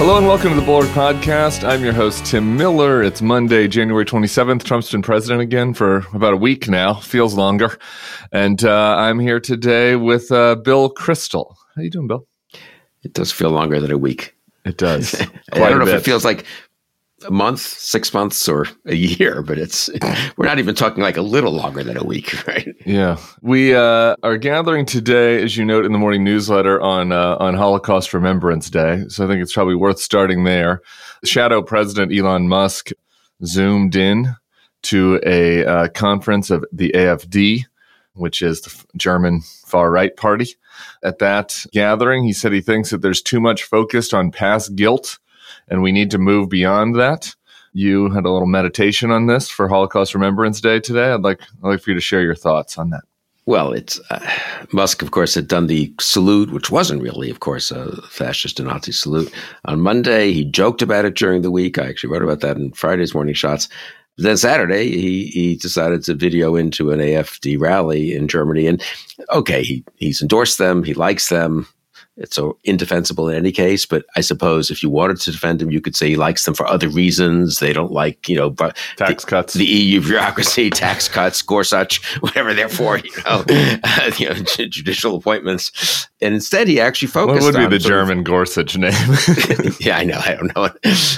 Hello and welcome to the Bullard Podcast. I'm your host, Tim Miller. It's Monday, January 27th. Trump's been president again for about a week now. Feels longer. And I'm here today with Bill Kristol. How you doing, Bill? It does feel longer than a week. It does. I don't know if it feels like a month, 6 months, or a year, but we're not even talking like a little longer than a week, right? Yeah. We are gathering today, as you note in the morning newsletter, on Holocaust Remembrance Day. So I think it's probably worth starting there. Shadow President Elon Musk zoomed in to a conference of the AfD, which is the German far-right party. At that gathering, he said he thinks that there's too much focused on past guilt, and we need to move beyond that. You had a little meditation on this for Holocaust Remembrance Day today. I'd like for you to share your thoughts on that. Well, it's Musk, of course, had done the salute, which wasn't really, of course, a fascist and Nazi salute. On Monday, he joked about it during the week. I actually wrote about that in Friday's Morning Shots. Then Saturday, he decided to video into an AfD rally in Germany. And okay, he's endorsed them. He likes them. It's so indefensible in any case. But I suppose if you wanted to defend him, you could say he likes them for other reasons. They don't like, tax cuts, the EU bureaucracy, tax cuts, Gorsuch, whatever they're for, judicial appointments. And instead, he actually focused on... What would be the German Gorsuch name? Yeah, I know. I don't know.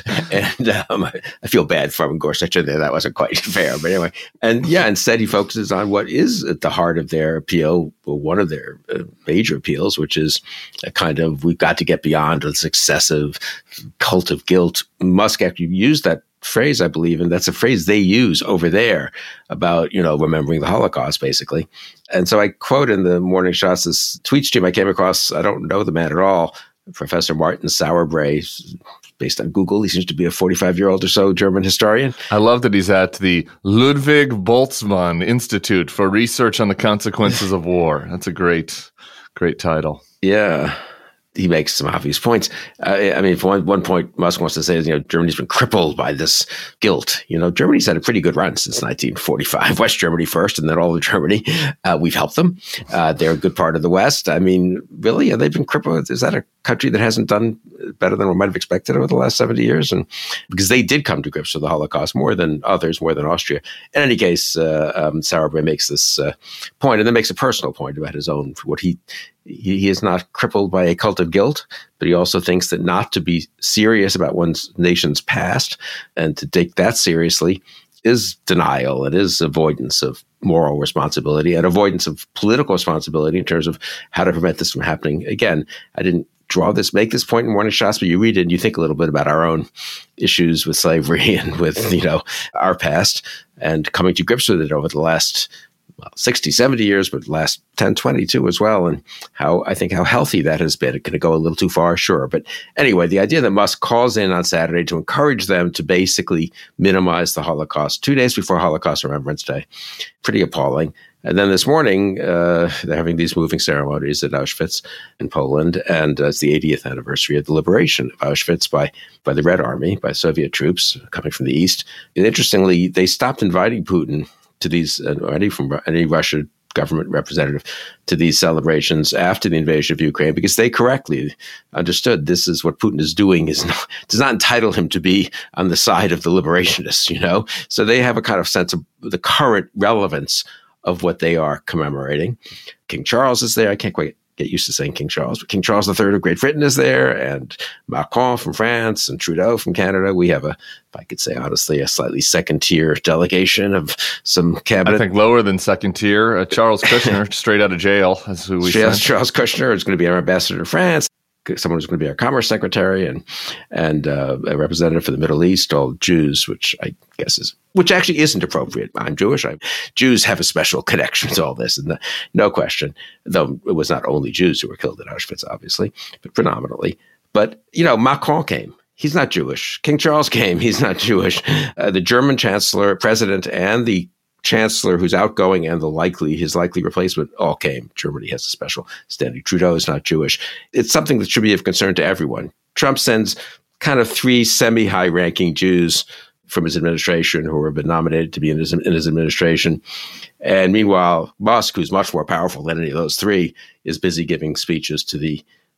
And I feel bad from Gorsuch there. That wasn't quite fair. But anyway. And yeah, instead, he focuses on what is at the heart of their appeal, or one of their major appeals, which is a kind of, we've got to get beyond this excessive cult of guilt. Musk actually used that phrase, I believe, and that's a phrase they use over there about, remembering the Holocaust, basically. And so I quote in the Morning Shots this tweet stream I came across. I don't know the man at all. Professor Martin Sauerbrey, based on Google. He seems to be a 45-year-old or so German historian. I love that he's at the Ludwig Boltzmann Institute for Research on the Consequences of War. That's a great title. Yeah. He makes some obvious points. For one point, Musk wants to say, Germany's been crippled by this guilt. Germany's had a pretty good run since 1945. West Germany first, and then all of Germany. We've helped them. They're a good part of the West. Really, have they been crippled? Is that a country that hasn't done better than we might have expected over the last 70 years? And because they did come to grips with the Holocaust more than others, more than Austria. In any case, Sauerbrey makes this point, and then makes a personal point about his own, what he is not crippled by a cult of guilt, but he also thinks that not to be serious about one's nation's past and to take that seriously is denial. It is avoidance of moral responsibility and avoidance of political responsibility in terms of how to prevent this from happening again. I didn't make this point in Morning Shots, but you read it and you think a little bit about our own issues with slavery and with, our past, and coming to grips with it over the last 60, 70 years, but last 10, 20 too as well. And how healthy that has been. It could go a little too far, sure. But anyway, the idea that Musk calls in on Saturday to encourage them to basically minimize the Holocaust 2 days before Holocaust Remembrance Day, pretty appalling. And then this morning, they're having these moving ceremonies at Auschwitz in Poland. And it's the 80th anniversary of the liberation of Auschwitz by the Red Army, by Soviet troops coming from the East. And interestingly, they stopped inviting Putin to these, any Russian government representative to these celebrations after the invasion of Ukraine, because they correctly understood this is what Putin is doing does not entitle him to be on the side of the liberationists, So they have a kind of sense of the current relevance of what they are commemorating. King Charles is there. I can't quite get used to saying King Charles, but King Charles III of Great Britain is there, and Macron from France, and Trudeau from Canada. We have if I could say honestly, a slightly second-tier delegation of some cabinet. I think lower than second tier. Charles Kushner, straight out of jail, is who we sent. Charles Kushner is going to be our ambassador to France. Someone who's going to be our commerce secretary and a representative for the Middle East, all Jews, which actually isn't appropriate. I'm Jewish. Jews have a special connection to all this, and no question. Though it was not only Jews who were killed at Auschwitz, obviously, but predominantly. But Macron came. He's not Jewish. King Charles came. He's not Jewish. The German chancellor, president, and the chancellor who's outgoing and his likely replacement all came. Germany has a special standing. Trudeau is not Jewish. It's something that should be of concern to everyone. Trump sends kind of 3 semi-high-ranking Jews from his administration who have been nominated to be in his administration. And meanwhile, Musk, who's much more powerful than any of those 3, is busy giving speeches to the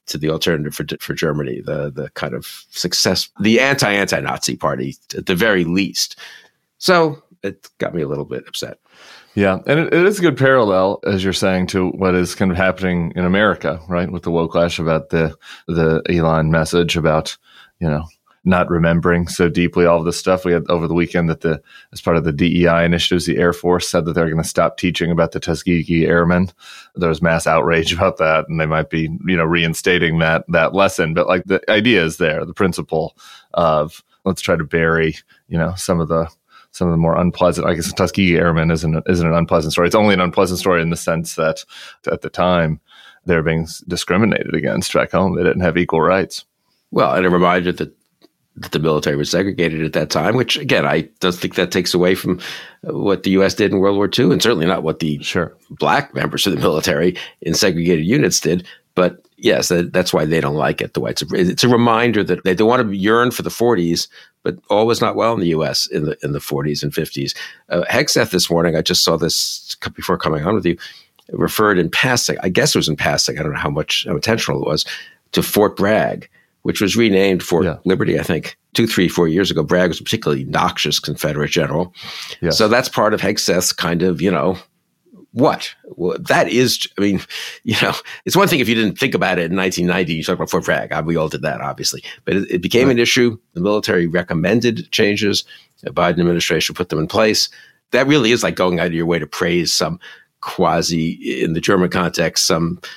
to the alternative for Germany, the kind of success, the anti-Nazi party at the very least. So it got me a little bit upset. Yeah, and it is a good parallel, as you're saying, to what is kind of happening in America, right? With the woke-lash about the Elon message about, not remembering so deeply all of this stuff. We had over the weekend that as part of the DEI initiatives, the Air Force said that they're going to stop teaching about the Tuskegee Airmen. There was mass outrage about that, and they might be, reinstating that lesson. But like the idea is there, the principle of let's try to bury, some of the more unpleasant. I guess the Tuskegee Airmen isn't an unpleasant story. It's only an unpleasant story in the sense that at the time they're being discriminated against back home. They didn't have equal rights. Well, and a reminder that the military was segregated at that time, which, again, I don't think that takes away from what the U.S. did in World War II, and certainly not what the black members of the military in segregated units did. But yes, that's why they don't like it. The whites. It's a reminder that they want to yearn for the 40s, but all was not well in the U.S. in the 40s and 50s. Hegseth this morning, I just saw this before coming on with you, referred in passing. I guess it was in passing. I don't know how intentional it was, to Fort Bragg, which was renamed Fort Liberty, I think, 2, 3, 4 years ago. Bragg was a particularly noxious Confederate general. Yes. So that's part of Hegseth's kind of, what? Well, that is, it's one thing if you didn't think about it in 1990, you talk about Fort Bragg. We all did that, obviously. But it became an issue. The military recommended changes. The Biden administration put them in place. That really is like going out of your way to praise some in the German context,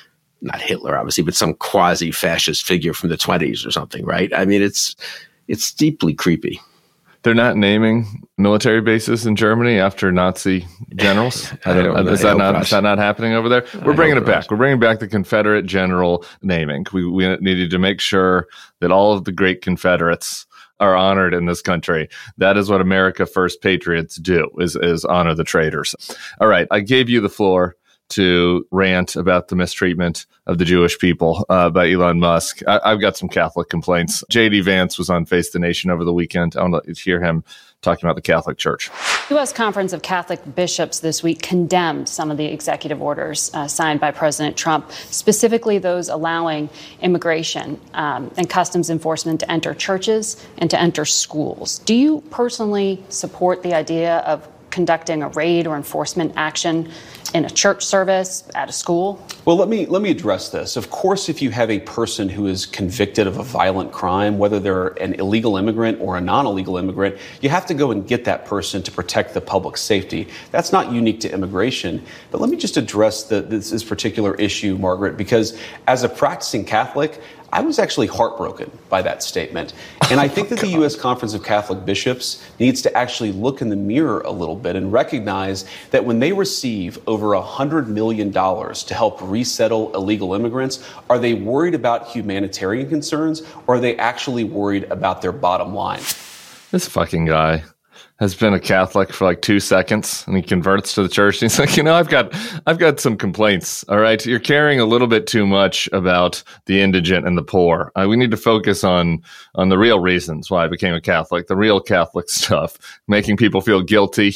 not Hitler, obviously, but some quasi-fascist figure from the 1920s or something, right? I mean, it's deeply creepy. They're not naming military bases in Germany after Nazi generals. Is that not happening over there? We're bringing it back. We're bringing back the Confederate general naming. We needed to make sure that all of the great Confederates are honored in this country. That is what America First patriots do, is honor the traitors. All right, I gave you the floor to rant about the mistreatment of the Jewish people by Elon Musk. I've got some Catholic complaints. J.D. Vance was on Face the Nation over the weekend. I want to hear him talking about the Catholic Church. The U.S. Conference of Catholic Bishops this week condemned some of the executive orders signed by President Trump, specifically those allowing immigration and customs enforcement to enter churches and to enter schools. Do you personally support the idea of conducting a raid or enforcement action in a church service, at a school? Well, let me address this. Of course, if you have a person who is convicted of a violent crime, whether they're an illegal immigrant or a non-illegal immigrant, you have to go and get that person to protect the public safety. That's not unique to immigration. But let me just address this particular issue, Margaret, because as a practicing Catholic, I was actually heartbroken by that statement. And I think that the U.S. Conference of Catholic Bishops needs to actually look in the mirror a little bit and recognize that when they receive over $100 million to help resettle illegal immigrants, are they worried about humanitarian concerns, or are they actually worried about their bottom line? This fucking guy has been a Catholic for like 2 seconds, and he converts to the church. And he's like, I've got some complaints. All right, you're caring a little bit too much about the indigent and the poor. We need to focus on the real reasons why I became a Catholic, the real Catholic stuff, making people feel guilty,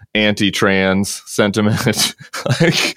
anti-trans sentiment. Like,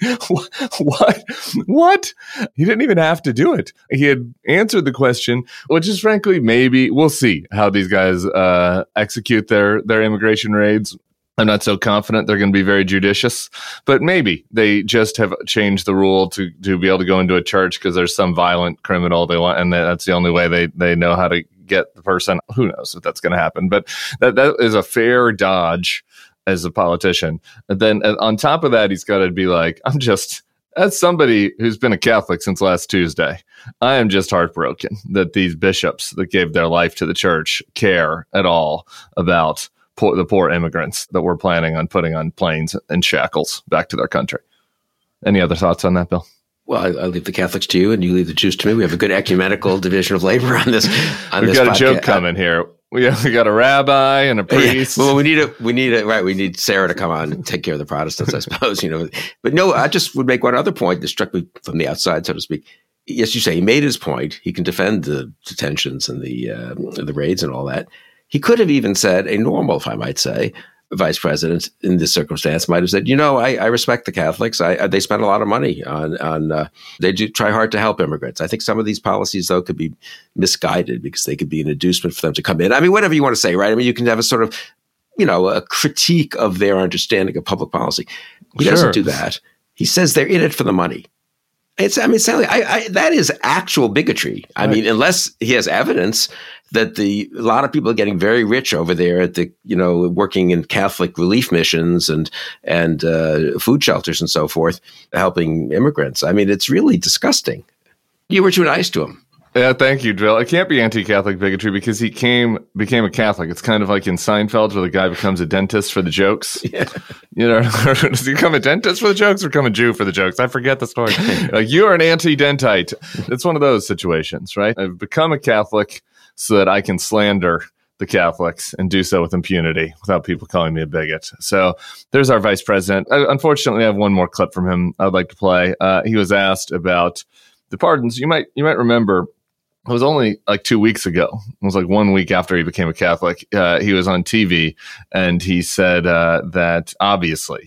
what? He didn't even have to do it. He had answered the question, which is frankly, maybe we'll see how these guys execute their immigration raids. I'm not so confident they're going to be very judicious, but maybe they just have changed the rule to be able to go into a church because there's some violent criminal they want, and that's the only way they know how to get the person. Who knows if that's going to happen? But that is a fair dodge as a politician. And then on top of that, he's got to be like, as somebody who's been a Catholic since last Tuesday, I am just heartbroken that these bishops that gave their life to the church care at all about the poor immigrants that we're planning on putting on planes and shackles back to their country. Any other thoughts on that, Bill? Well, I leave the Catholics to you and you leave the Jews to me. We have a good ecumenical division of labor on this. We've got a joke coming here. We got a rabbi and a priest. Yeah. Well, we need Sarah to come on and take care of the Protestants, I suppose, But no, I just would make one other point that struck me from the outside, so to speak. Yes, you say he made his point. He can defend the detentions and the raids and all that. He could have even said a normal, if I might say, vice president in this circumstance might have said, I respect the Catholics. They spend a lot of money on they do try hard to help immigrants. I think some of these policies, though, could be misguided because they could be an inducement for them to come in. I mean, whatever you want to say, right? I mean, you can have a sort of, a critique of their understanding of public policy. He doesn't do that. He says they're in it for the money. Sally, that is actual bigotry. I mean, unless he has evidence that a lot of people are getting very rich over there at the, working in Catholic relief missions and food shelters and so forth, helping immigrants. I mean, it's really disgusting. You were too nice to him. Yeah, thank you, Drill. It can't be anti-Catholic bigotry because he became a Catholic. It's kind of like in Seinfeld where the guy becomes a dentist for the jokes. Yeah. Does he become a dentist for the jokes or become a Jew for the jokes? I forget the story. Like, you are an anti-dentite. It's one of those situations, right? I've become a Catholic so that I can slander the Catholics and do so with impunity without people calling me a bigot. So there's our vice president. Unfortunately, I have one more clip from him I'd like to play. He was asked about the pardons. You might remember, it was only like 2 weeks ago. It was like 1 week after he became a Catholic. He was on TV and he said that obviously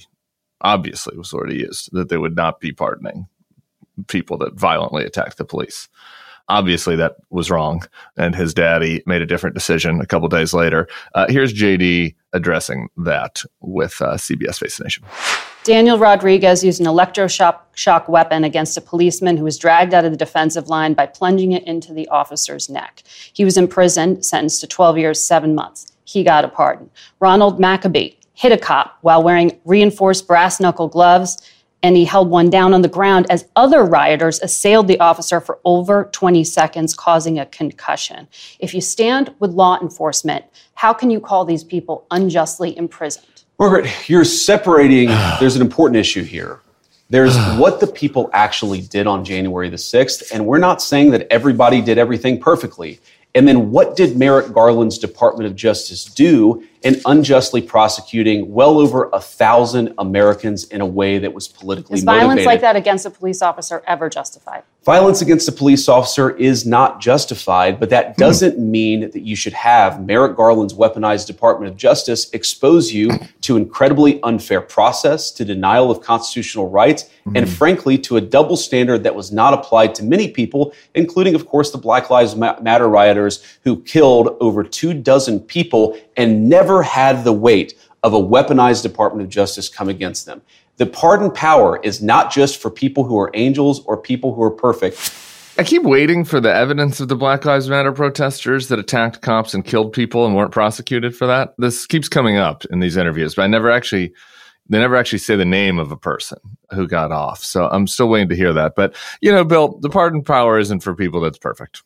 was the word he used, that they would not be pardoning people that violently attacked the police. Obviously, that was wrong, and his daddy made a different decision a couple days later. Here's JD addressing that with CBS Face the Nation. Daniel Rodriguez used an electroshock weapon against a policeman who was dragged out of the defensive line by plunging it into the officer's neck. He was imprisoned, sentenced to 12 years, 7 months. He got a pardon. Ronald Maccabee hit a cop while wearing reinforced brass knuckle gloves, and he held one down on the ground as other rioters assailed the officer for over 20 seconds, causing a concussion. If you stand with law enforcement, how can you call these people unjustly imprisoned? Margaret, you're separating, there's an important issue here. There's what the people actually did on January the 6th, and we're not saying that everybody did everything perfectly. And then what did Merrick Garland's Department of Justice do in unjustly prosecuting well over 1,000 Americans in a way that was politically motivated? Is violence like that against a police officer ever justified? Violence against a police officer is not justified, but that doesn't mean that you should have Merrick Garland's weaponized Department of Justice expose you to incredibly unfair process, to denial of constitutional rights, and frankly, to a double standard that was not applied to many people, including, of course, the Black Lives Matter rioters who killed over 24 people and never had the weight of a weaponized Department of Justice come against them. The pardon power is not just for people who are angels or people who are perfect. I keep waiting for the evidence of the Black Lives Matter protesters that attacked cops and killed people and weren't prosecuted for that. This keeps coming up in these interviews, but they never actually say the name of a person who got off. So I'm still waiting to hear that. But, Bill, the pardon power isn't for people that's perfect.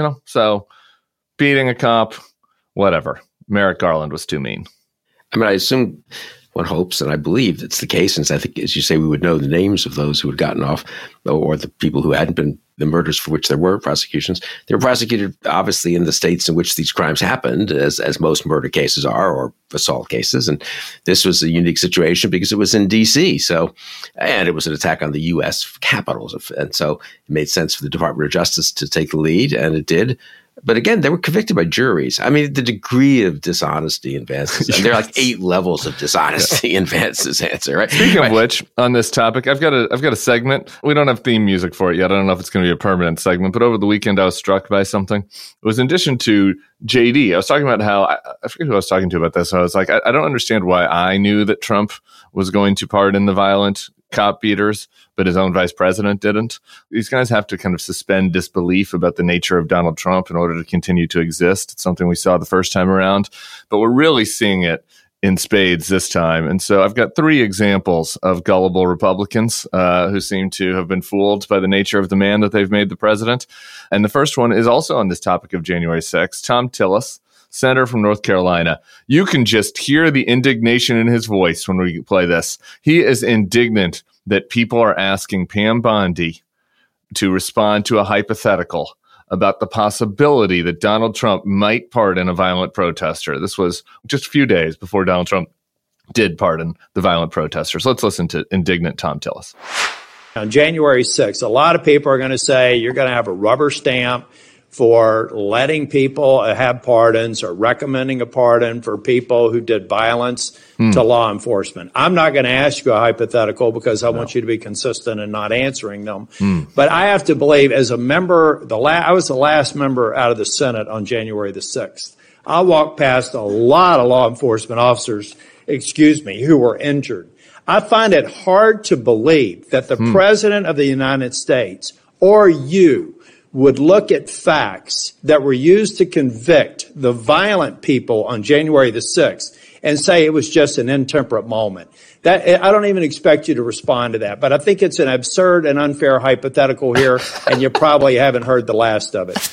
So beating a cop, whatever. Merrick Garland was too mean. I assume one hopes, and I believe that's the case, since I think, as you say, we would know the names of those who had gotten off, or the people who hadn't been, the murders for which there were prosecutions. They were prosecuted, obviously, in the states in which these crimes happened, as most murder cases are, or assault cases. And this was a unique situation because it was in D.C. And it was an attack on the U.S. Capitol. And so it made sense for the Department of Justice to take the lead, and it did. But again, they were convicted by juries. The degree of dishonesty in Vance's, and there are like 8 levels of dishonesty in Vance's answer, right? Speaking of which, on this topic, I've got a segment. We don't have theme music for it yet. I don't know if it's going to be a permanent segment, but over the weekend I was struck by something. It was in addition to JD. I was talking about how, I forget who I was talking to about this. I was like, I don't understand why I knew that Trump was going to pardon the violent cop beaters, but his own vice president didn't. These guys have to kind of suspend disbelief about the nature of Donald Trump in order to continue to exist. It's something we saw the first time around, but we're really seeing it in spades this time. And so I've got 3 examples of gullible Republicans who seem to have been fooled by the nature of the man that they've made the president. And the first one is also on this topic of January 6th. Thom Tillis, senator from North Carolina. You can just hear the indignation in his voice when we play this. He is indignant that people are asking Pam Bondi to respond to a hypothetical about the possibility that Donald Trump might pardon a violent protester. This was just a few days before Donald Trump did pardon the violent protesters. Let's listen to indignant Thom Tillis. On January 6th, a lot of people are going to say you're going to have a rubber stamp for letting people have pardons or recommending a pardon for people who did violence to law enforcement. I'm not going to ask you a hypothetical because I want you to be consistent in not answering them. But I have to believe, as a member, I was the last member out of the Senate on January the 6th. I walked past a lot of law enforcement officers, who were injured. I find it hard to believe that the President of the United States or you would look at facts that were used to convict the violent people on January the 6th and say it was just an intemperate moment. That I don't even expect you to respond to that, but I think it's an absurd and unfair hypothetical here, and you probably haven't heard the last of it.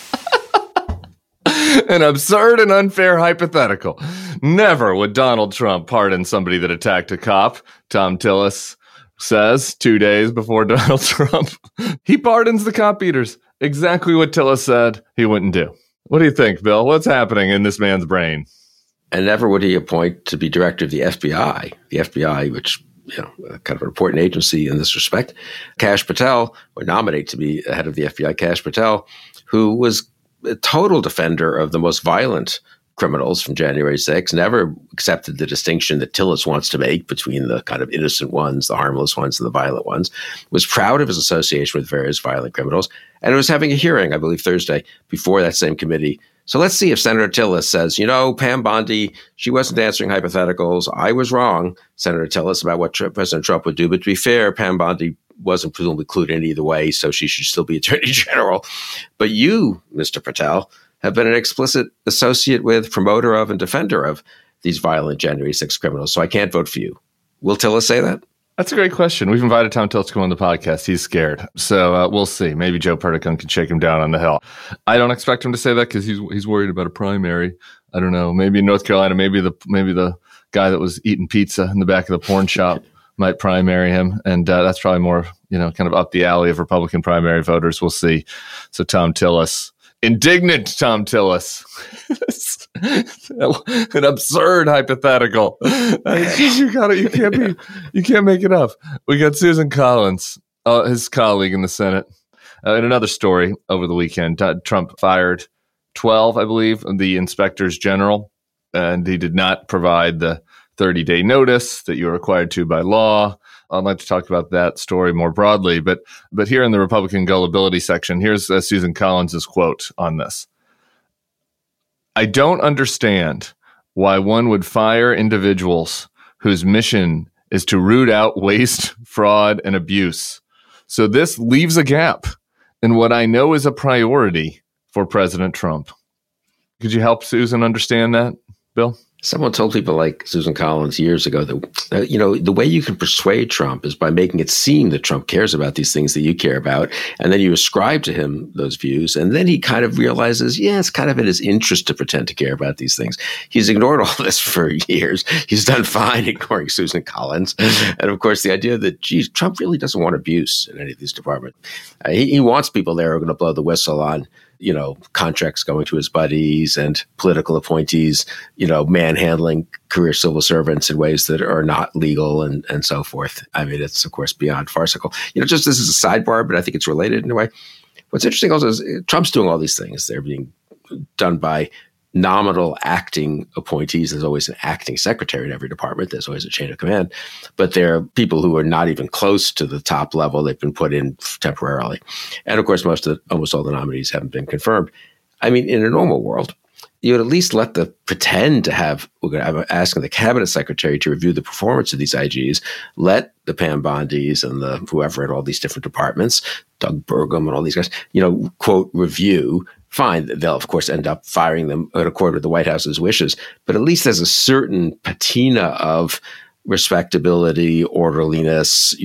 An absurd and unfair hypothetical. Never would Donald Trump pardon somebody that attacked a cop, Tom Tillis says 2 days before Donald Trump. He pardons the cop beaters. Exactly what Tillis said he wouldn't do. What do you think, Bill? What's happening in this man's brain? And never would he appoint to be director of the FBI. The FBI, which, kind of an important agency in this respect. Kash Patel, or nominate to be head of the FBI, Kash Patel, who was a total defender of the most violent criminals from January 6th, never accepted the distinction that Tillis wants to make between the kind of innocent ones, the harmless ones, and the violent ones, was proud of his association with various violent criminals, and was having a hearing, I believe Thursday, before that same committee. So let's see if Senator Tillis says, Pam Bondi, she wasn't answering hypotheticals. I was wrong, Senator Tillis, about what President Trump would do. But to be fair, Pam Bondi wasn't presumably included in either way, so she should still be Attorney General. But you, Mr. Patel, have been an explicit associate with, promoter of, and defender of these violent January 6th criminals. So I can't vote for you. Will Tillis say that? That's a great question. We've invited Tom Tillis to come on the podcast. He's scared. So we'll see. Maybe Joe Perticone can shake him down on the Hill. I don't expect him to say that because he's worried about a primary. I don't know. Maybe in North Carolina, maybe the guy that was eating pizza in the back of the porn shop might primary him. And that's probably more, kind of up the alley of Republican primary voters. We'll see. So Tom Tillis. Indignant Tom Tillis. An absurd hypothetical. You can't make it up. We got Susan Collins, his colleague in the Senate. In another story over the weekend, Trump fired 12, I believe, of the inspectors general, and he did not provide the 30-day notice that you're required to by law. I'd like to talk about that story more broadly, but here in the Republican gullibility section, here's Susan Collins' quote on this. I don't understand why one would fire individuals whose mission is to root out waste, fraud, and abuse. So this leaves a gap in what I know is a priority for President Trump. Could you help Susan understand that, Bill? Someone told people like Susan Collins years ago that, the way you can persuade Trump is by making it seem that Trump cares about these things that you care about. And then you ascribe to him those views. And then he kind of realizes, it's kind of in his interest to pretend to care about these things. He's ignored all this for years. He's done fine ignoring Susan Collins. And of course, the idea that, Trump really doesn't want abuse in any of these departments. He wants people there who are going to blow the whistle on contracts going to his buddies and political appointees, manhandling career civil servants in ways that are not legal and so forth. I mean, it's, of course, beyond farcical. Just this is a sidebar, but I think it's related in a way. What's interesting also is Trump's doing all these things. They're being done by nominal acting appointees. There's always an acting secretary in every department. There's always a chain of command. But they're people who are not even close to the top level. They've been put in temporarily. And of course, almost all the nominees haven't been confirmed. I mean, in a normal world, you would at least let the pretend to have, I'm asking the cabinet secretary to review the performance of these IGs, let the Pam Bondis and the whoever at all these different departments, Doug Burgum and all these guys, quote, review. Fine, they'll, of course, end up firing them in accord with the White House's wishes. But at least there's a certain patina of respectability, orderliness,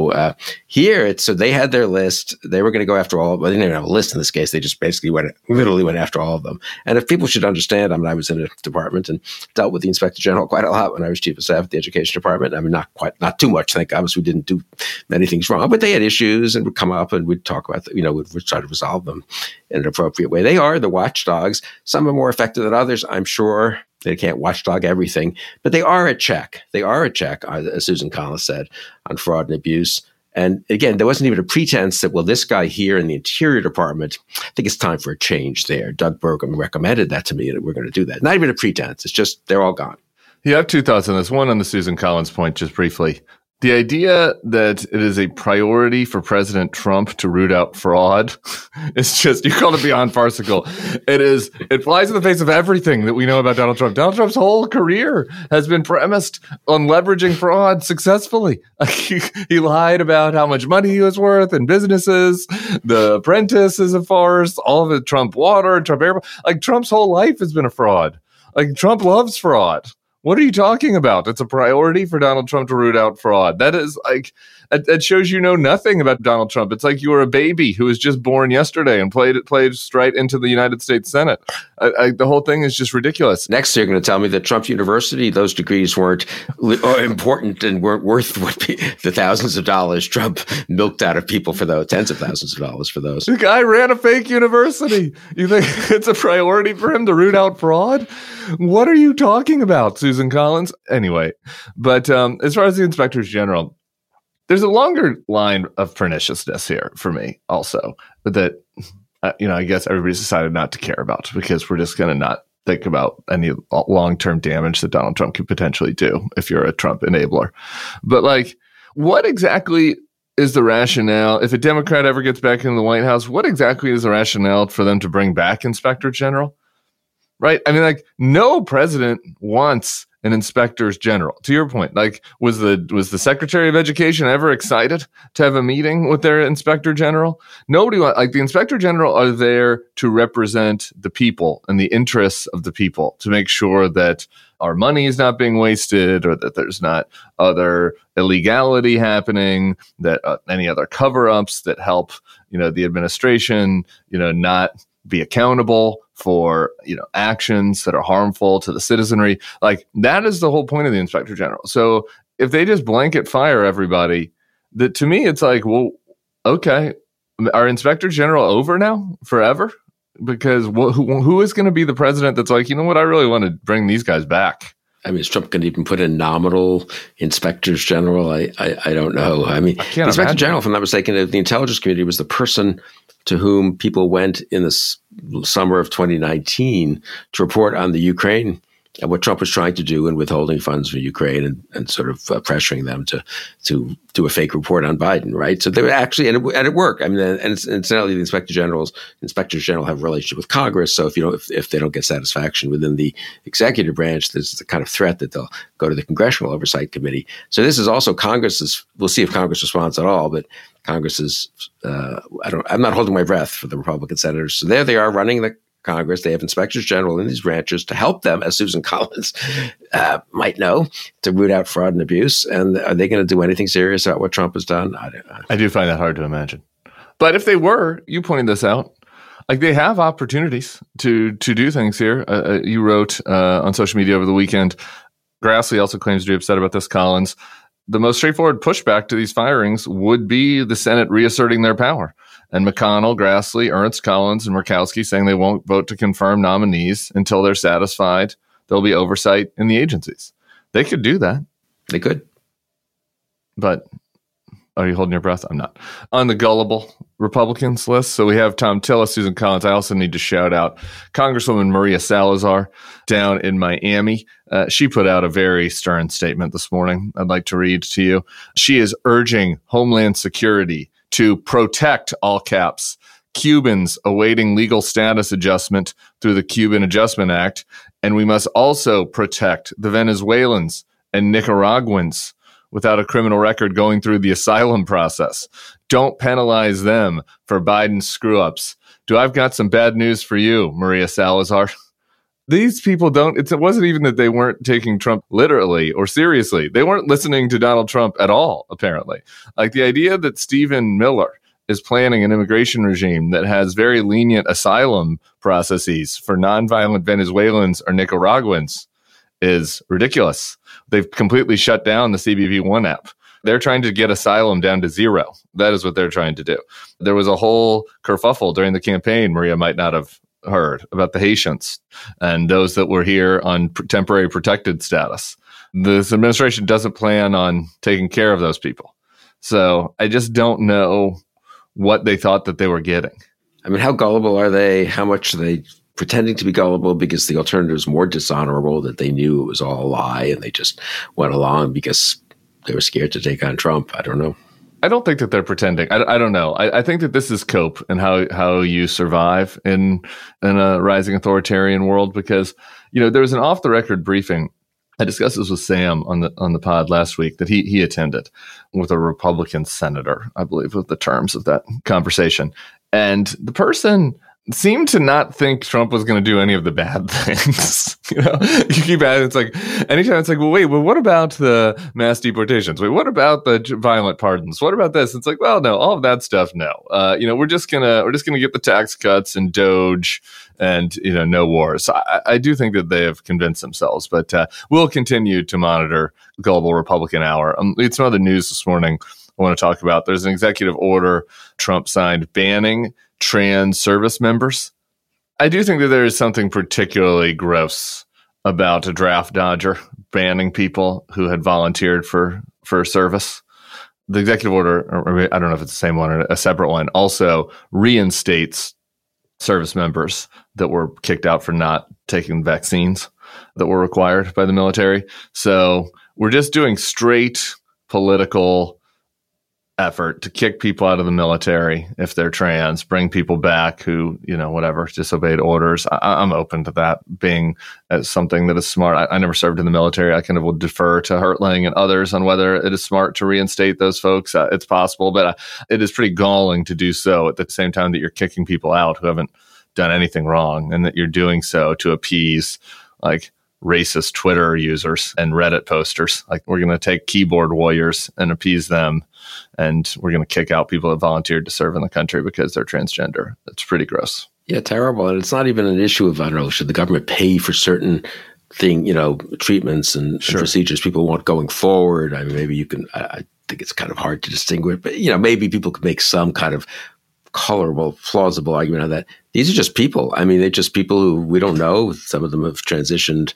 here so they had their list. They were going to go after all, they didn't even have a list in this case. They just basically literally went after all of them. And if people should understand, I was in a department and dealt with the Inspector General quite a lot when I was chief of staff at the Education Department. I mean, not too much, thank God, we didn't do many things wrong, but they had issues and would come up and we'd talk about we'd try to resolve them in an appropriate way. They are the watchdogs. Some are more effective than others, I'm sure. They can't watchdog everything, but they are a check. They are a check, as Susan Collins said, on fraud and abuse. And again, there wasn't even a pretense that, well, this guy here in the Interior Department, I think it's time for a change there. Doug Burgum recommended that to me, that we're going to do that. Not even a pretense. It's just they're all gone. Yeah, I have two thoughts on this. One on the Susan Collins point, just briefly. The idea that it is a priority for President Trump to root out fraud is just, you called it beyond farcical. It flies in the face of everything that we know about Donald Trump. Donald Trump's whole career has been premised on leveraging fraud successfully. He lied about how much money he was worth in businesses. The Apprentice is a farce. All of it, Trump water, Trump air. Like, Trump's whole life has been a fraud. Like, Trump loves fraud. What are you talking about? It's a priority for Donald Trump to root out fraud. That is like, that shows you know nothing about Donald Trump. It's like you were a baby who was just born yesterday and played straight into the United States Senate. The whole thing is just ridiculous. Next, you're going to tell me that Trump University, those degrees weren't important and weren't worth the thousands of dollars Trump milked out of people for those, tens of thousands of dollars for those. The guy ran a fake university. You think it's a priority for him to root out fraud? What are you talking about, Susan Collins? Anyway, but as far as the inspectors general, there's a longer line of perniciousness here for me also that, I guess everybody's decided not to care about because we're just going to not think about any long-term damage that Donald Trump could potentially do if you're a Trump enabler. But like, what exactly is the rationale? If a Democrat ever gets back into the White House, what exactly is the rationale for them to bring back Inspector General? Right? I mean, like, no president wants an inspectors general. To your point, like, was the Secretary of Education ever excited to have a meeting with their inspector general? Nobody like the inspector general are there to represent the people and the interests of the people, to make sure that our money is not being wasted or that there's not other illegality happening, that any other cover-ups that help, the administration, not be accountable for, actions that are harmful to the citizenry. Like, that is the whole point of the inspector general. So if they just blanket fire everybody, that to me, it's like, well, okay, are inspector general over now forever? Because who is going to be the president that's like, you know what, I really want to bring these guys back? I mean, is Trump going to even put in nominal inspectors general? I don't know. I mean, the inspector general, if I'm not mistaken, the intelligence community was the person to whom people went in the summer of 2019 to report on the Ukraine and what Trump was trying to do in withholding funds for Ukraine and sort of pressuring them to do a fake report on Biden, right? So they were actually, and it worked. I mean, and incidentally, the inspectors general have a relationship with Congress. So if they don't get satisfaction within the executive branch, there's the kind of threat that they'll go to the Congressional Oversight Committee. So this is also we'll see if Congress responds at all, but Congress is, I'm not holding my breath for the Republican senators. So there they are running the Congress. They have inspectors general in these branches to help them, as Susan Collins might know, to root out fraud and abuse. And are they going to do anything serious about what Trump has done? I do find that hard to imagine. But if they were, you pointed this out, like, they have opportunities to do things here. You wrote on social media over the weekend, Grassley also claims to be upset about this, Collins. The most straightforward pushback to these firings would be the Senate reasserting their power. And McConnell, Grassley, Ernst, Collins, and Murkowski saying they won't vote to confirm nominees until they're satisfied there'll be oversight in the agencies. They could do that. They could. But are you holding your breath? I'm not. On the gullible Republicans list, so we have Tom Tillis, Susan Collins. I also need to shout out Congresswoman Maria Salazar down in Miami. She put out a very stern statement this morning I'd like to read to you. She is urging Homeland Security to protect, all caps, Cubans awaiting legal status adjustment through the Cuban Adjustment Act. And we must also protect the Venezuelans and Nicaraguans without a criminal record going through the asylum process. Don't penalize them for Biden's screw-ups. I've got some bad news for you, Maria Salazar. These people it wasn't even that they weren't taking Trump literally or seriously. They weren't listening to Donald Trump at all, apparently. Like, the idea that Stephen Miller is planning an immigration regime that has very lenient asylum processes for nonviolent Venezuelans or Nicaraguans is ridiculous. They've completely shut down the CBP One app. They're trying to get asylum down to zero. That is what they're trying to do. There was a whole kerfuffle during the campaign, Maria might not have heard, about the Haitians and those that were here on temporary protected status. This administration doesn't plan on taking care of those people. So I just don't know what they thought that they were getting. I mean, how gullible are they? How much are they pretending to be gullible because the alternative is more dishonorable, that they knew it was all a lie and they just went along because they were scared to take on Trump? I don't know. I don't think that they're pretending. I don't know. I think that this is cope and how you survive in a rising authoritarian world, because, there was an off the record briefing. I discussed this with Sam on the pod last week that he attended with a Republican senator, I believe, with the terms of that conversation. And the person seemed to not think Trump was going to do any of the bad things. You keep at it. It's like, anytime it's like, well, what about the mass deportations? Wait, what about the violent pardons? What about this? It's like, well, no, all of that stuff, no. We're just gonna get the tax cuts and Doge and no wars. I do think that they have convinced themselves, but we'll continue to monitor Global Republican Hour. It's some other news this morning I want to talk about. There's an executive order Trump signed banning trans service members. I do think that there is something particularly gross about a draft dodger banning people who had volunteered for service. The executive order, or I don't know if it's the same one or a separate one, also reinstates service members that were kicked out for not taking vaccines that were required by the military. So we're just doing straight political effort to kick people out of the military if they're trans, bring people back who, whatever, disobeyed orders. I'm open to that being something that is smart. I never served in the military. I kind of will defer to Hertling and others on whether it is smart to reinstate those folks. It's possible, but it is pretty galling to do so at the same time that you're kicking people out who haven't done anything wrong, and that you're doing so to appease like racist Twitter users and Reddit posters. Like, we're going to take keyboard warriors and appease them, and we're going to kick out people that volunteered to serve in the country because they're transgender. It's pretty gross. Yeah, terrible. And it's not even an issue of, I don't know, should the government pay for certain treatments and procedures people want going forward? I mean, maybe you can, I think it's kind of hard to distinguish, but, maybe people could make some kind of colorable, plausible argument on that. These are just people. I mean, they're just people who we don't know. Some of them have transitioned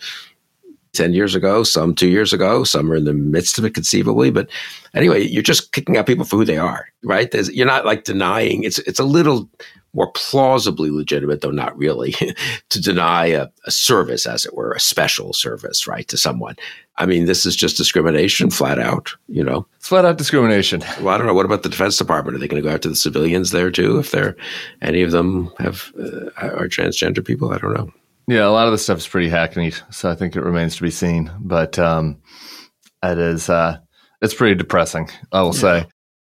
10 years ago, some 2 years ago, some are in the midst of it conceivably. But anyway, you're just kicking out people for who they are, right? You're not like denying. It's a little more plausibly legitimate, though not really, to deny a service, as it were, a special service, right, to someone. I mean, this is just discrimination, flat out, It's flat out discrimination. Well, I don't know. What about the Defense Department? Are they going to go after the civilians there, too, if any of them are transgender people? I don't know. Yeah, a lot of the stuff is pretty hackneyed, so I think it remains to be seen. But it is it's pretty depressing, I will say.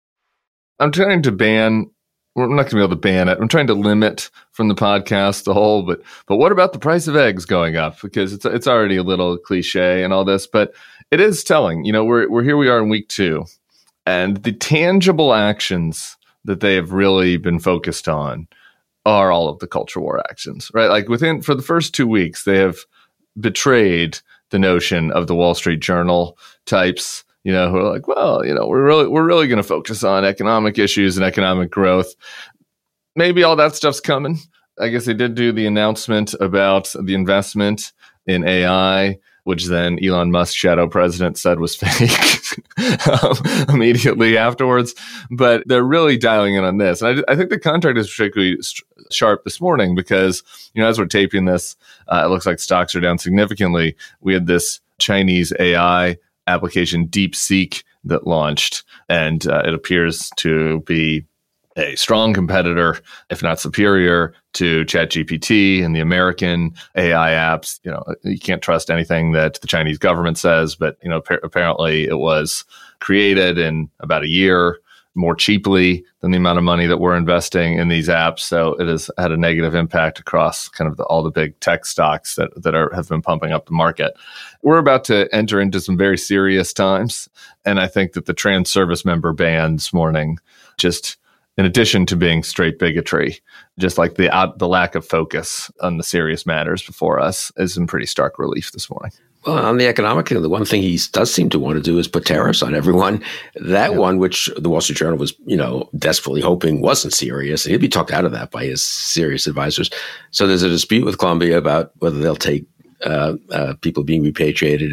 I'm trying to ban. We're not going to be able to ban it. I'm trying to limit from the podcast the whole. But what about the price of eggs going up? Because it's already a little cliche and all this, but it is telling. We're here. We are in week 2, and the tangible actions that they have really been focused on are all of the culture war actions, right? Like for the first 2 weeks, they have betrayed the notion of the Wall Street Journal types, who are like, well, we're really going to focus on economic issues and economic growth. Maybe all that stuff's coming. I guess they did do the announcement about the investment in AI, which then Elon Musk, shadow president, said was fake immediately afterwards. But they're really dialing in on this. And I think the contract is particularly sharp this morning because, as we're taping this, it looks like stocks are down significantly. We had this Chinese AI application, DeepSeek, that launched, and it appears to be a strong competitor, if not superior, to ChatGPT and the American AI apps. You can't trust anything that the Chinese government says, but apparently it was created in about a year more cheaply than the amount of money that we're investing in these apps. So it has had a negative impact across kind of all the big tech stocks that have been pumping up the market. We're about to enter into some very serious times. And I think that the trans service member ban this morning, just in addition to being straight bigotry, just like the lack of focus on the serious matters before us, is in pretty stark relief this morning. Well, on the economic thing, the one thing he does seem to want to do is put tariffs on everyone. That one, which the Wall Street Journal was, desperately hoping wasn't serious, he'd be talked out of that by his serious advisors. So there's a dispute with Colombia about whether they'll take people being repatriated if they're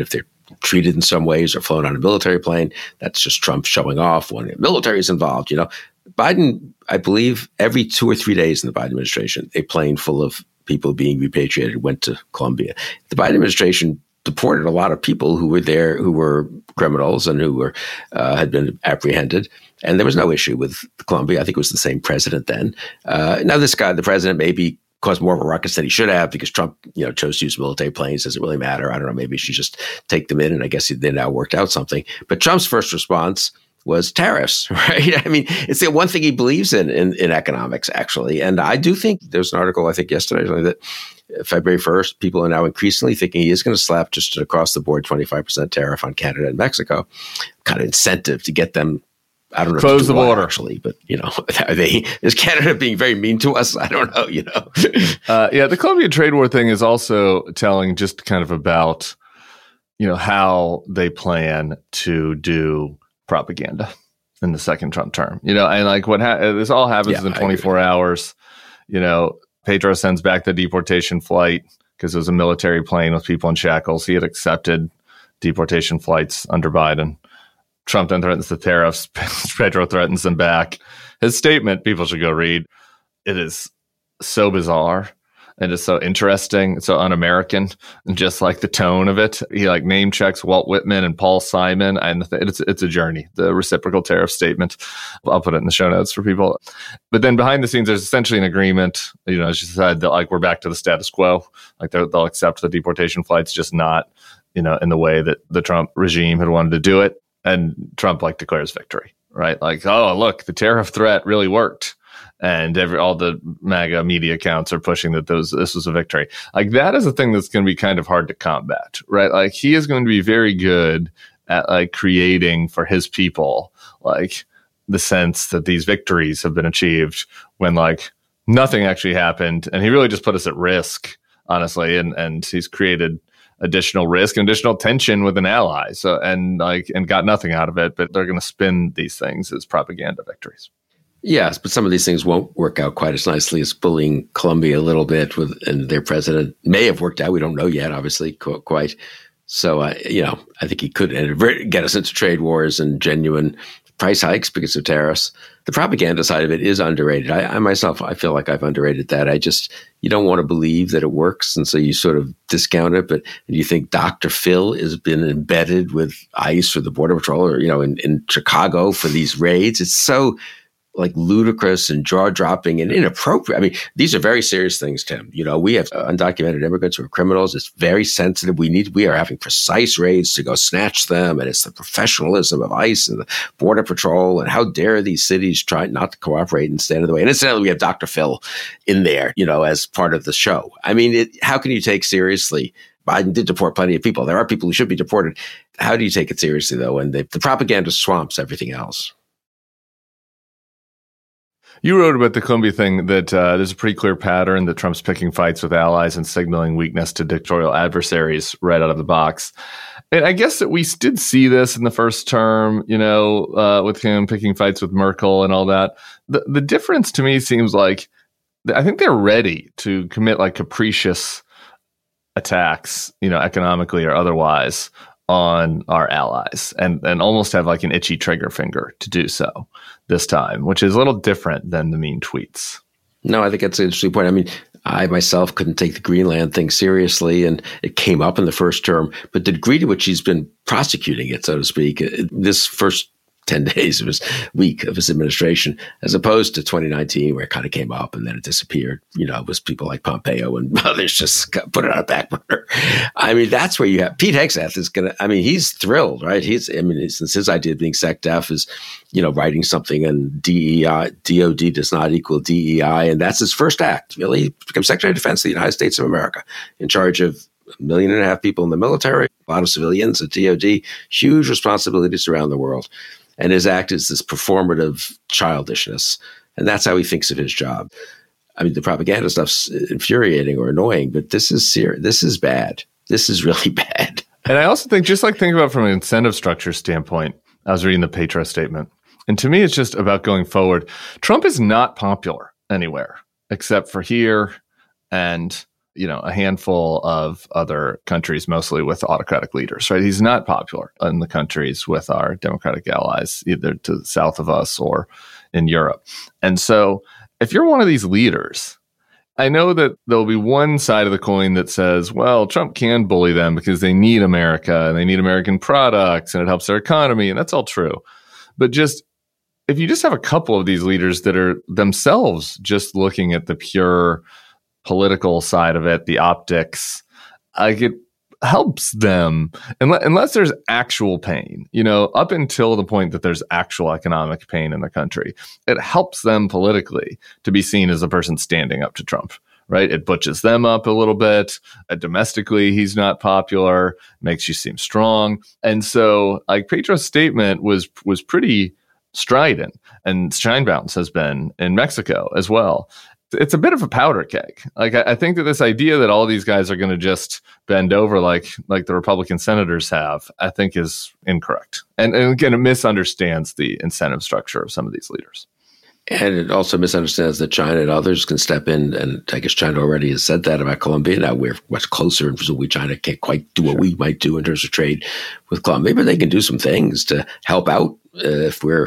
treated in some ways or flown on a military plane. That's just Trump showing off when the military is involved. Biden, I believe every 2 or 3 days in the Biden administration, a plane full of people being repatriated went to Colombia. The Biden administration deported a lot of people who were there, who were criminals and who were had been apprehended. And there was no issue with Colombia. I think it was the same president then. Now this guy, the president, maybe caused more of a ruckus than he should have because Trump, chose to use military planes. Does it really matter? I don't know. Maybe he should just take them in. And I guess they now worked out something. But Trump's first response was tariffs, right? I mean, it's the one thing he believes in economics, actually. And I do think there's an article, I think yesterday, that February 1st, people are now increasingly thinking he is going to slap just an across the board 25% tariff on Canada and Mexico, kind of incentive to get them. I don't know. Close the border, actually, but is Canada being very mean to us? I don't know. Yeah, the Colombia trade war thing is also telling just kind of about, how they plan to do propaganda in the second Trump term. And like this all happens in 24 hours. Pedro sends back the deportation flight because it was a military plane with people in shackles. He had accepted deportation flights under Biden. Trump then threatens the tariffs. Pedro threatens them back. His statement, people should go read. It is so bizarre. It is so interesting. It's so un-American. And just like the tone of it, he name checks Walt Whitman and Paul Simon. And it's a journey, the reciprocal tariff statement. I'll put it in the show notes for people. But then behind the scenes, there's essentially an agreement, as you said, that we're back to the status quo. They'll accept the deportation flights, just not, in the way that the Trump regime had wanted to do it. And Trump declares victory, right? Oh, look, the tariff threat really worked. And all the MAGA media accounts are pushing that this was a victory. That is a thing that's going to be kind of hard to combat, right? He is going to be very good at creating for his people, the sense that these victories have been achieved when nothing actually happened. And he really just put us at risk, honestly. And he's created additional risk and additional tension with an ally. So, and got nothing out of it, but they're going to spin these things as propaganda victories. Yes, but some of these things won't work out quite as nicely as bullying Colombia a little bit and their president may have worked out. We don't know yet, obviously, quite. So, I think he could get us into trade wars and genuine price hikes because of tariffs. The propaganda side of it is underrated. I myself, I feel like I've underrated that. You don't want to believe that it works. And so you sort of discount it. But you think Dr. Phil has been embedded with ICE or the Border Patrol or, in Chicago for these raids. It's so ludicrous and jaw-dropping and inappropriate. I mean, these are very serious things, Tim. We have undocumented immigrants who are criminals. It's very sensitive. We are having precise raids to go snatch them. And it's the professionalism of ICE and the Border Patrol. And how dare these cities try not to cooperate and stand in the way. And incidentally, we have Dr. Phil in there, as part of the show. I mean, how can you take seriously? Biden did deport plenty of people. There are people who should be deported. How do you take it seriously, though? And the propaganda swamps everything else. You wrote about the Colombia thing that there's a pretty clear pattern that Trump's picking fights with allies and signaling weakness to dictatorial adversaries right out of the box. And I guess that we did see this in the first term, with him picking fights with Merkel and all that. The difference to me seems I think they're ready to commit capricious attacks, economically or otherwise, on our allies and almost have an itchy trigger finger to do so this time, which is a little different than the mean tweets. No, I think that's an interesting point. I mean, I myself couldn't take the Greenland thing seriously, and it came up in the first term, but the degree to which he's been prosecuting it, so to speak, this first 10 days of his week of his administration, as opposed to 2019, where it kind of came up and then it disappeared. It was people like Pompeo and others just put it on a back burner. I mean, that's where you have Pete Hegseth is going to, he's thrilled, right? Since his idea of being SecDef is, writing something and DOD does not equal DEI. And that's his first act. Really, he becomes Secretary of Defense of the United States of America, in charge of 1.5 million people in the military, a lot of civilians at DOD, huge responsibilities around the world. And his act is this performative childishness. And that's how he thinks of his job. I mean, the propaganda stuff's infuriating or annoying, but this is serious. This is bad. This is really bad. And I also think, think about it from an incentive structure standpoint. I was reading the Petro statement. And to me, it's just about going forward. Trump is not popular anywhere except for here and a handful of other countries, mostly with autocratic leaders, right? He's not popular in the countries with our democratic allies, either to the south of us or in Europe. And so if you're one of these leaders, I know that there'll be one side of the coin that says, well, Trump can bully them because they need America and they need American products and it helps their economy. And that's all true. But if you just have a couple of these leaders that are themselves just looking at the pure political side of it, the optics, it helps them, unless there's actual pain, up until the point that there's actual economic pain in the country, it helps them politically to be seen as a person standing up to Trump, right? It butches them up a little bit. Domestically, he's not popular, makes you seem strong. And so Petro's statement was pretty strident, and Steinbrenn's has been in Mexico as well. It's a bit of a powder keg. I think that this idea that all these guys are going to just bend over like the Republican senators have, I think is incorrect. And again, it misunderstands the incentive structure of some of these leaders. And it also misunderstands that China and others can step in. And I guess China already has said that about Colombia. Now we're much closer, and presumably China can't quite do what we might do in terms of trade with Colombia, but they can do some things to help out if we're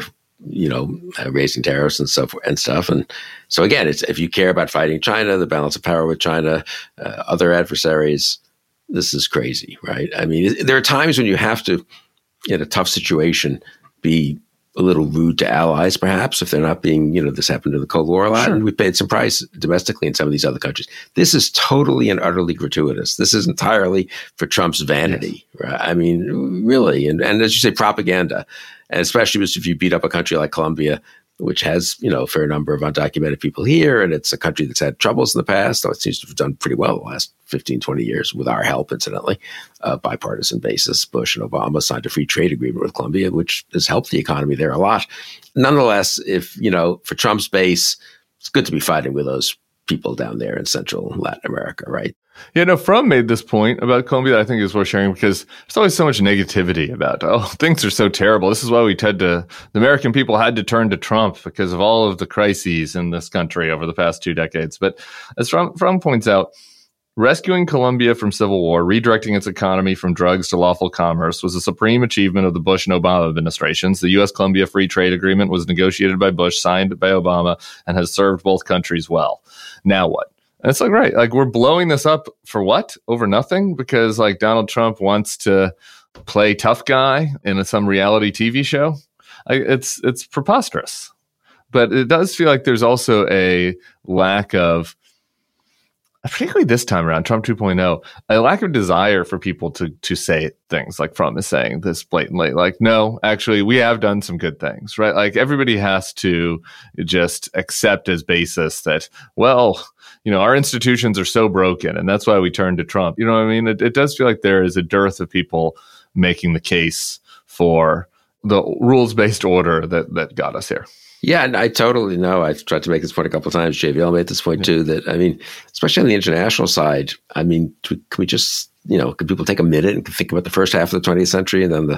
raising tariffs and stuff. And so again, it's, if you care about fighting China, the balance of power with China, other adversaries, this is crazy, right? I mean, there are times when you have to, in a tough situation, be a little rude to allies, perhaps, if they're not being, this happened in the Cold War a lot, and we paid some price domestically in some of these other countries. This is totally and utterly gratuitous. This is entirely for Trump's vanity, right? I mean, really, and as you say, propaganda, and especially if you beat up a country like Colombia, which has, a fair number of undocumented people here, and it's a country that's had troubles in the past, though it seems to have done pretty well the last 15, 20 years with our help, incidentally, bipartisan basis. Bush and Obama signed a free trade agreement with Colombia, which has helped the economy there a lot. Nonetheless, if, for Trump's base, it's good to be fighting with those people down there in Central and Latin America, right? Yeah, no, Frum made this point about Colombia that I think is worth sharing, because there's always so much negativity about, things are so terrible. This is why the American people had to turn to Trump because of all of the crises in this country over the past 2 decades. But as Frum points out, rescuing Colombia from civil war, redirecting its economy from drugs to lawful commerce was a supreme achievement of the Bush and Obama administrations. The U.S.-Colombia Free Trade Agreement was negotiated by Bush, signed by Obama, and has served both countries well. Now what? And it's right. We're blowing this up for what? Over nothing? Because Donald Trump wants to play tough guy in some reality TV show? It's preposterous. But it does feel like there's also a lack of, particularly this time around, Trump 2.0, a lack of desire for people to say things like Frum is saying this blatantly. No, actually, we have done some good things, right? Everybody has to just accept as basis that, well, our institutions are so broken, and that's why we turn to Trump. You know what I mean? It does feel like there is a dearth of people making the case for the rules-based order that got us here. Yeah, and I totally know. I've tried to make this point a couple of times. JVL made this point too, that, especially on the international side, can we just, can people take a minute and think about the first half of the 20th century and then the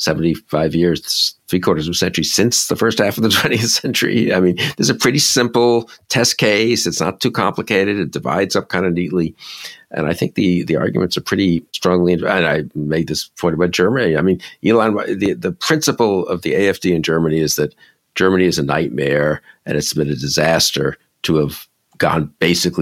75 years, 3/4 of a century since the first half of the 20th century? There's a pretty simple test case. It's not too complicated. It divides up kind of neatly. And I think the arguments are pretty strongly, and I made this point about Germany. Elon, the principle of the AfD in Germany is that Germany is a nightmare, and it's been a disaster to have come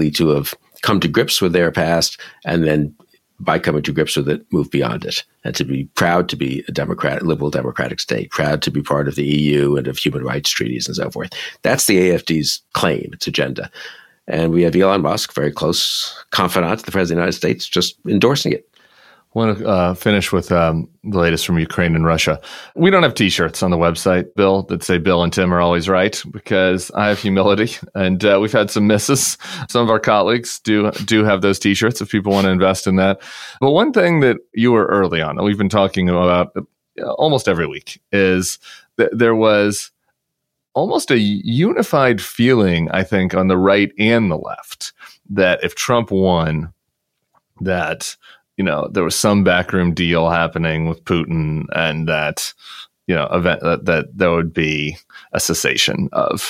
to grips with their past, and then by coming to grips with it, move beyond it, and to be proud to be a liberal democratic state, proud to be part of the EU and of human rights treaties and so forth. That's the AfD's claim, its agenda. And we have Elon Musk, very close confidant to the President of the United States, just endorsing it. I want to finish with the latest from Ukraine and Russia. We don't have T-shirts on the website, Bill, that say Bill and Tim are always right, because I have humility, and we've had some misses. Some of our colleagues do have those T-shirts if people want to invest in that. But one thing that you were early on, and we've been talking about almost every week, is that there was almost a unified feeling, I think, on the right and the left, that if Trump won, that there was some backroom deal happening with Putin, and that, that there would be a cessation of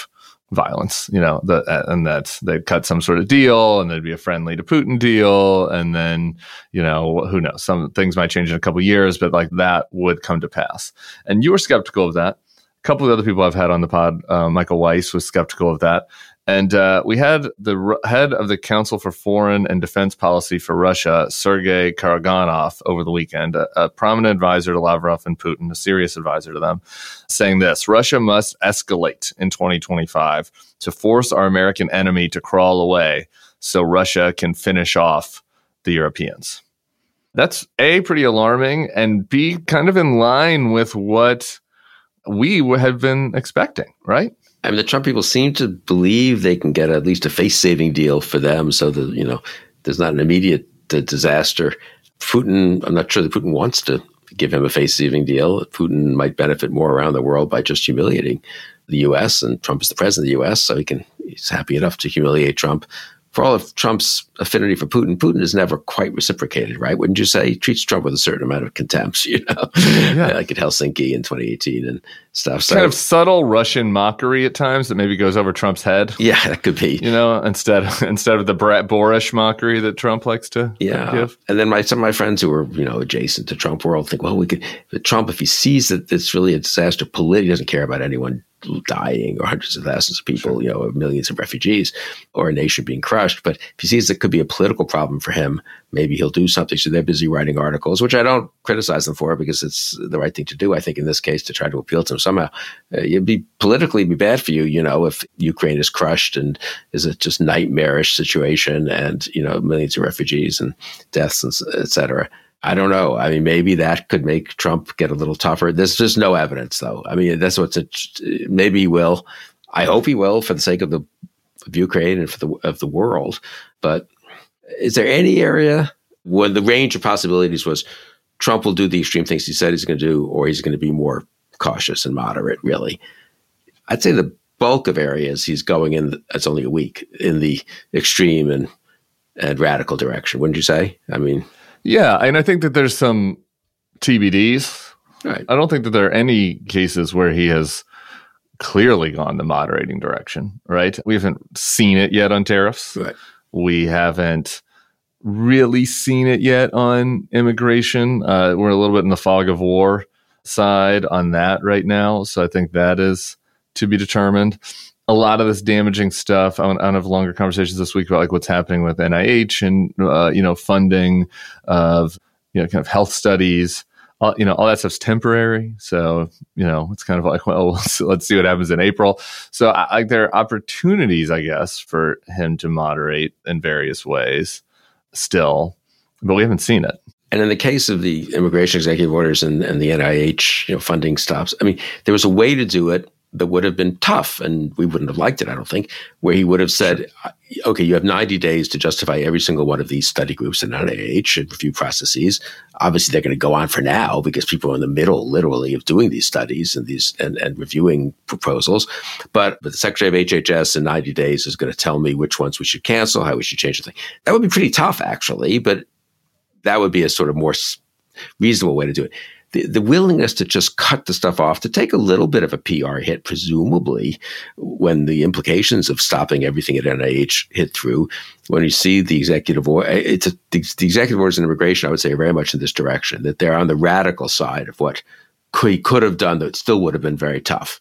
violence, and that they'd cut some sort of deal and there'd be a friendly to Putin deal. And then, who knows, some things might change in a couple of years, but like that would come to pass. And you were skeptical of that. A couple of other people I've had on the pod, Michael Weiss was skeptical of that. And we had the head of the Council for Foreign and Defense Policy for Russia, Sergei Karaganov, over the weekend, a prominent advisor to Lavrov and Putin, a serious advisor to them, saying this: Russia must escalate in 2025 to force our American enemy to crawl away so Russia can finish off the Europeans. That's A, pretty alarming, and B, kind of in line with what we have been expecting, right? I mean, the Trump people seem to believe they can get at least a face-saving deal for them so that, there's not an immediate disaster. Putin, I'm not sure that Putin wants to give him a face-saving deal. Putin might benefit more around the world by just humiliating the U.S., and Trump is the president of the U.S., so he's happy enough to humiliate Trump. For all of Trump's affinity for Putin, Putin is never quite reciprocated, right? Wouldn't you say? He treats Trump with a certain amount of contempt, Yeah. Like at Helsinki in 2018 and stuff. So, kind of subtle Russian mockery at times that maybe goes over Trump's head. Yeah, that could be. Instead of the Boorish mockery that Trump likes to give. And then some of my friends who are, adjacent to Trump world think, well, Trump, if he sees that it's really a disaster, he doesn't care about anyone dying or hundreds of thousands of people, or millions of refugees or a nation being crushed. But if he sees it could be a political problem for him, maybe he'll do something. So they're busy writing articles, which I don't criticize them for because it's the right thing to do, I think, in this case, to try to appeal to him somehow. It'd be politically be bad for you, if Ukraine is crushed and is a just nightmarish situation and, millions of refugees and deaths, and et cetera. I don't know. I mean, maybe that could make Trump get a little tougher. There's just no evidence, though. I mean, maybe he will. I hope he will for the sake of Ukraine and of the world. But is there any area when the range of possibilities was Trump will do the extreme things he said he's going to do, or he's going to be more cautious and moderate, really? I'd say the bulk of areas he's going in, it's only a week, in the extreme and radical direction, wouldn't you say? I mean... Yeah, and I think that there's some TBDs. Right. I don't think that there are any cases where he has clearly gone the moderating direction, right? We haven't seen it yet on tariffs. Right. We haven't really seen it yet on immigration. We're a little bit in the fog of war side on that right now. So I think that is to be determined. A lot of this damaging stuff. I want to have longer conversations this week about like what's happening with NIH and funding of kind of health studies. All that stuff's temporary. So it's kind of like, well, let's see what happens in April. So there are opportunities, I guess, for him to moderate in various ways still, but we haven't seen it. And in the case of the immigration executive orders and the NIH funding stops, I mean, there was a way to do it that would have been tough, and we wouldn't have liked it, I don't think, where he would have said, okay, you have 90 days to justify every single one of these study groups in NIH and review processes. Obviously, they're going to go on for now because people are in the middle, literally, of doing these studies and reviewing proposals. But the Secretary of HHS in 90 days is going to tell me which ones we should cancel, how we should change the thing. That would be pretty tough, actually, but that would be a sort of more reasonable way to do it. The willingness to just cut the stuff off, to take a little bit of a PR hit, presumably, when the implications of stopping everything at NIH hit through, when you see the executive order, the executive orders in immigration, I would say, are very much in this direction, that they're on the radical side of what he could have done that still would have been very tough,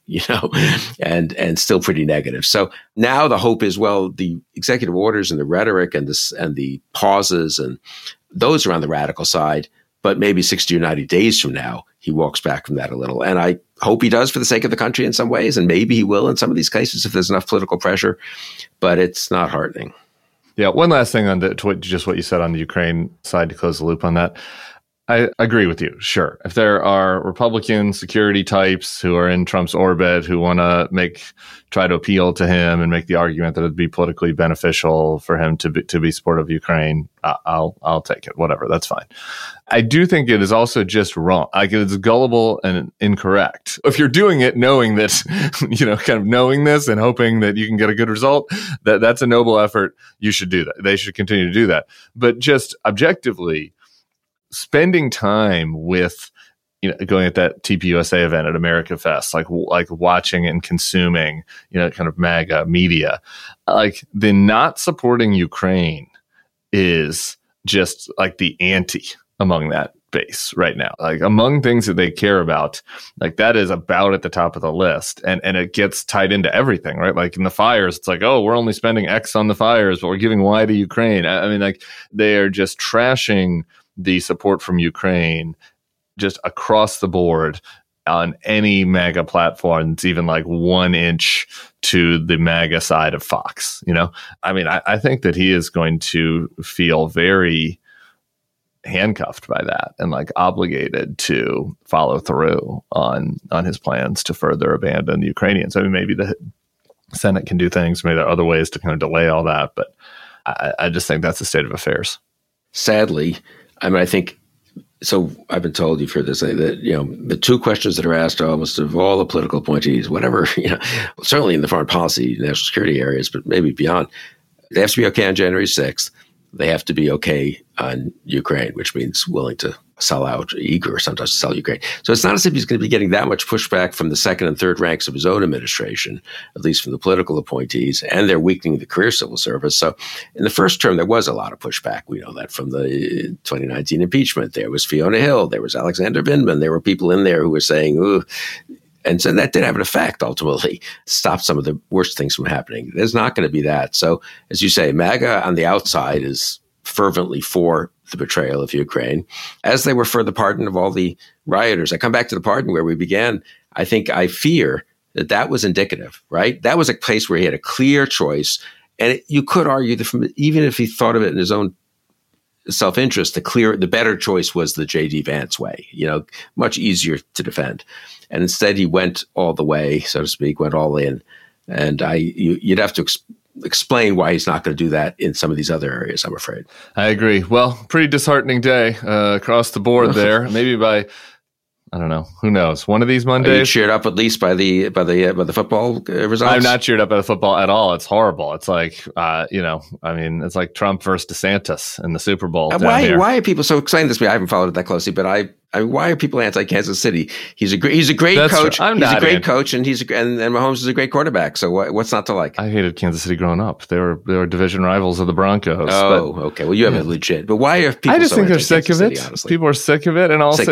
and still pretty negative. So now the hope is, well, the executive orders and the rhetoric and the pauses, and those are on the radical side. But maybe 60 or 90 days from now, he walks back from that a little. And I hope he does for the sake of the country in some ways. And maybe he will in some of these cases if there's enough political pressure. But it's not heartening. Yeah. One last thing on just what you said on the Ukraine side to close the loop on that. I agree with you. Sure. If there are Republican security types who are in Trump's orbit who want to try to appeal to him and make the argument that it'd be politically beneficial for him to be supportive of Ukraine, I'll take it. Whatever. That's fine. I do think it is also just wrong. Like, it's gullible and incorrect. If you're doing it knowing that, kind of knowing this and hoping that you can get a good result, that's a noble effort. You should do that. They should continue to do that. But just objectively, spending time with going at that TPUSA event at America Fest, like watching and consuming, kind of MAGA media, like the not supporting Ukraine is just like the ante among that base right now. Like among things that they care about, like that is about at the top of the list, and it gets tied into everything, right? Like in the fires, it's like, oh, we're only spending X on the fires, but we're giving Y to Ukraine. I mean, like they are just trashing the support from Ukraine just across the board on any MAGA platform. It's even like 1 inch to the MAGA side of Fox, I mean, I think that he is going to feel very handcuffed by that and like obligated to follow through on his plans to further abandon the Ukrainians. I mean, maybe the Senate can do things, maybe there are other ways to kind of delay all that, but I just think that's the state of affairs. Sadly, I mean, I think, so I've been told, you've heard this, that, the two questions that are asked almost of all the political appointees, whatever, certainly in the foreign policy, national security areas, but maybe beyond, they have to be okay on January 6th. They have to be okay on Ukraine, which means willing to sell out, eager sometimes to sell Ukraine. So it's not as if he's going to be getting that much pushback from the second and third ranks of his own administration, at least from the political appointees, and they're weakening the career civil service. So in the first term, there was a lot of pushback. We know that from the 2019 impeachment. There was Fiona Hill, there was Alexander Vindman, there were people in there who were saying, ooh. And so that did have an effect, ultimately, stop some of the worst things from happening. There's not going to be that. So, as you say, MAGA on the outside is fervently for the betrayal of Ukraine, as they were for the pardon of all the rioters. I come back to the pardon where we began. I fear that was indicative, right? That was a place where he had a clear choice. And you could argue that even if he thought of it in his own self-interest, the better choice was the J.D. Vance way, much easier to defend. And instead he went all the way, so to speak, went all in. And you'd have to explain why he's not going to do that in some of these other areas, I'm afraid. I agree. Well, pretty disheartening day across the board there. Maybe by, I don't know, who knows? One of these Mondays. Are you cheered up at least by the football results? I'm not cheered up by the football at all. It's horrible. It's like, it's like Trump versus DeSantis in the Super Bowl. Why are people so excited this week? I haven't followed it that closely, but I mean, why are people anti-Kansas City? He's a great coach. Right. He's a great coach, and Mahomes is a great quarterback. So what's not to like? I hated Kansas City growing up. They were division rivals of the Broncos. Oh, okay. Well, you have a legit. But why are people? I just so think they're sick of it. Honestly? People are sick of it, and also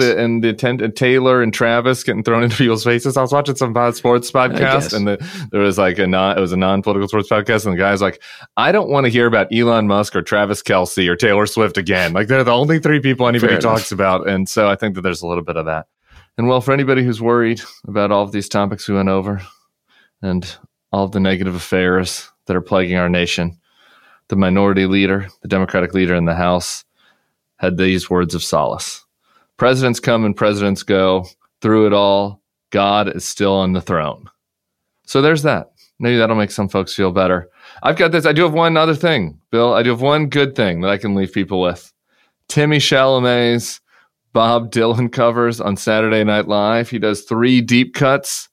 the Taylor and Travis getting thrown into people's faces. I was watching some sports podcast, and there was like it was a non-political sports podcast, and the guy's like, I don't want to hear about Elon Musk or Travis Kelce or Taylor Swift again. Like they're the only three people anybody talks about, and so I think that there's a little bit of that. And well, for anybody who's worried about all of these topics we went over and all of the negative affairs that are plaguing our nation, the minority leader, the Democratic leader in the House, had these words of solace. Presidents come and presidents go. Through it all, God is still on the throne. So there's that. Maybe that'll make some folks feel better. I've got this. I do have one other thing, Bill. I do have one good thing that I can leave people with. Timmy Chalamet's Bob Dylan covers on Saturday Night Live. He does 3 deep cuts.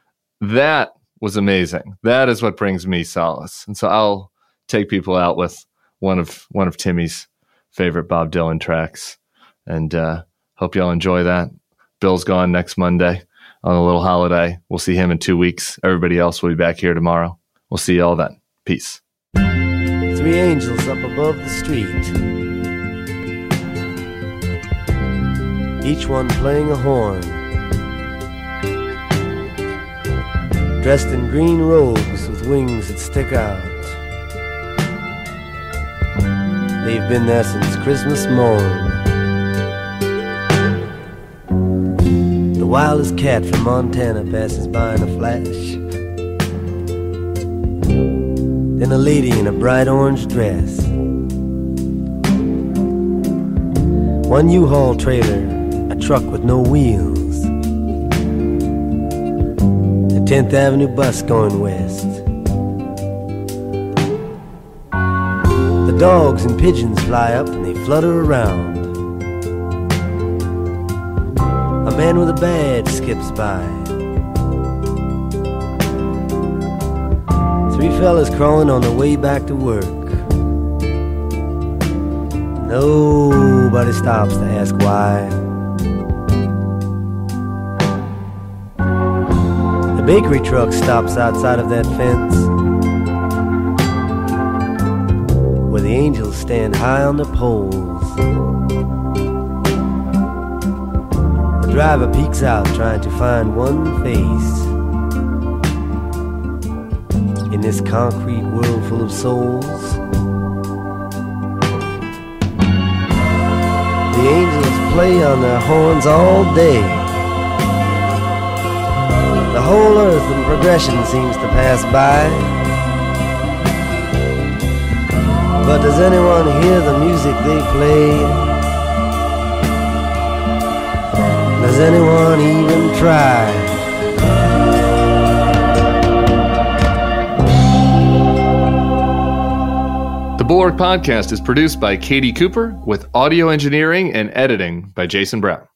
That was amazing. That is what brings me solace. And so I'll take people out with one of Timmy's favorite Bob Dylan tracks. And hope y'all enjoy that. Bill's gone next Monday on a little holiday. We'll see him in 2 weeks. Everybody else will be back here tomorrow. We'll see y'all then. Peace. 3 angels up above the street, each one playing a horn, dressed in green robes with wings that stick out. They've been there since Christmas morn. The wildest cat from Montana passes by in a flash. Then a lady in a bright orange dress. One U-Haul trailer, a truck with no wheels, a 10th Avenue bus going west. The dogs and pigeons fly up and they flutter around. A man with a badge skips by. 3 fellas crawling on their way back to work. Nobody stops to ask why. bakery truck stops outside of that fence, where the angels stand high on their poles. The driver peeks out trying to find one face in this concrete world full of souls. The angels play on their horns all day. The whole earth in progression seems to pass by. But does anyone hear the music they play? Does anyone even try? The Bulwark Podcast is produced by Katie Cooper with audio engineering and editing by Jason Brown.